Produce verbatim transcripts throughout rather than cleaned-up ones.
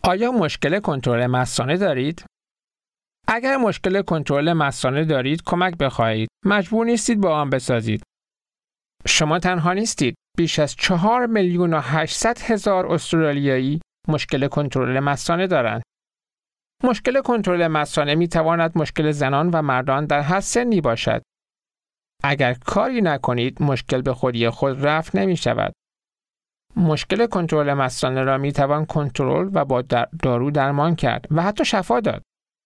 آیا مشکل کنترل مثانه دارید؟ اگر مشکل کنترل مثانه دارید، کمک بخواهید. مجبور نیستید با آن بسازید. شما تنها نیستید. بیش از چهار میلیون و هشتصد هزار استرالیایی مشکل کنترل مثانه دارند. مشکل کنترل مثانه می تواند مشکل زنان و مردان در هر سنی باشد. اگر کاری نکنید، مشکل به خودی خود رفع نمی شود. مشکل کنترل مثانه را می توان کنترل و با دارو درمان کرد و حتی شفا داد.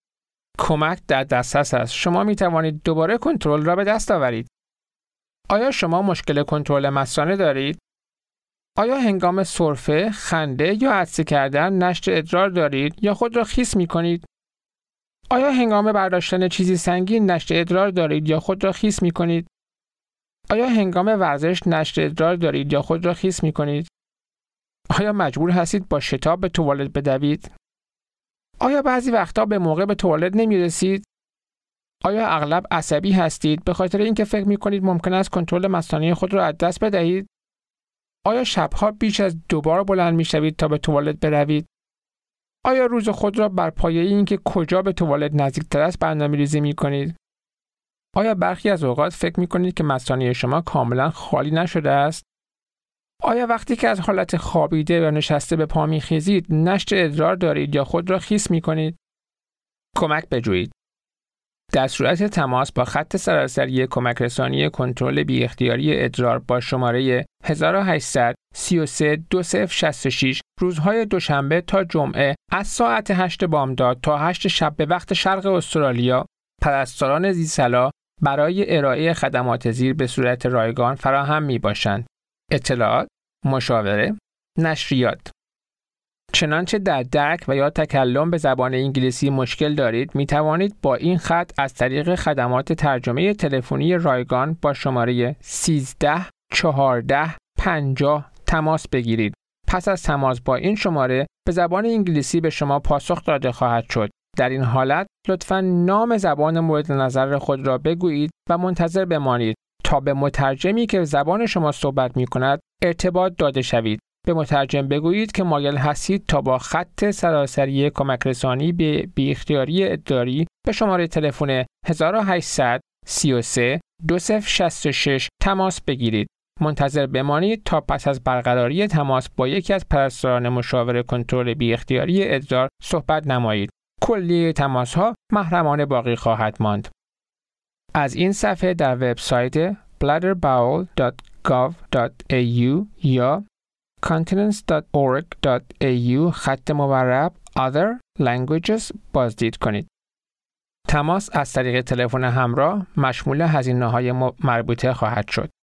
کمک در دسترس است. شما می توانید دوباره کنترل را به دست آورید. آیا شما مشکل کنترل مثانه دارید؟ آیا هنگام سرفه، خنده یا عطسه کردن نشت ادرار دارید یا خود را خیس می کنید؟ آیا هنگام برداشتن چیزی سنگین نشت ادرار دارید یا خود را خیس می کنید؟ آیا هنگام ورزش نشت ادرار دارید یا خود را خیس می کنید؟ آیا مجبور هستید با شتاب به توالت بدوید؟ آیا بعضی وقتا به موقع به توالت نمی رسید؟ آیا اغلب عصبی هستید به خاطر اینکه فکر می کنید ممکن است کنترل مثانه خود را از دست بدهید؟ آیا شبها بیش از دو بار بلند می شوید تا به توالت بروید؟ آیا روز خود را بر پایه اینکه کجا به توالت نزدیکتر است برنامه‌ریزی می کنید؟ آیا برخی از اوقات فکر می کنید که مثانه شما کاملا خالی نشده است؟ آیا وقتی که از حالت خوابیده و نشسته به پا می خیزید نشت ادرار دارید یا خود را خیس می کنید؟ کمک بجویید. در صورت تماس با خط سراسری کمک رسانی کنترل بی اختیاری ادرار با شماره هزار و هشتصد سی و سه دو صفر شصت و شش روزهای دوشنبه تا جمعه از ساعت هشت بامداد تا هشت شب به وقت شرق استرالیا، پرستاران زیرسلا برای ارائه خدمات زیر به صورت رایگان فراهم می باشند. اطلاعات، مشاوره، نشریات. چنانچه در درک و یا تکلم به زبان انگلیسی مشکل دارید، می توانید با این خط از طریق خدمات ترجمه تلفنی رایگان با شماره سیزده چهارده پنجاه تماس بگیرید. پس از تماس با این شماره به زبان انگلیسی به شما پاسخ داده خواهد شد. در این حالت لطفاً نام زبان مورد نظر خود را بگویید و منتظر بمانید تا به مترجمی که زبان شما صحبت می کند ارتباط داده شوید. به مترجم بگویید که مایل هستید تا با خط سراسری کمک رسانی به بی اختیاری ادراری به شماره تلفن هزار و هشتصد سی و سه دو صفر شصت و شش تماس بگیرید. منتظر بمانید تا پس از برقراری تماس با یکی از پرستاران مشاور کنترل بی اختیاری ادرار صحبت نمایید. کلیه تماس‌ها محرمانه باقی خواهد ماند. از این صفحه در وبسایت bladder bowl dot gov dot a u یا continence dot org dot a u خط مورب other languages بازدید کنید. تماس از طریق تلفن همراه مشمول هزینه‌های مربوطه خواهد شد.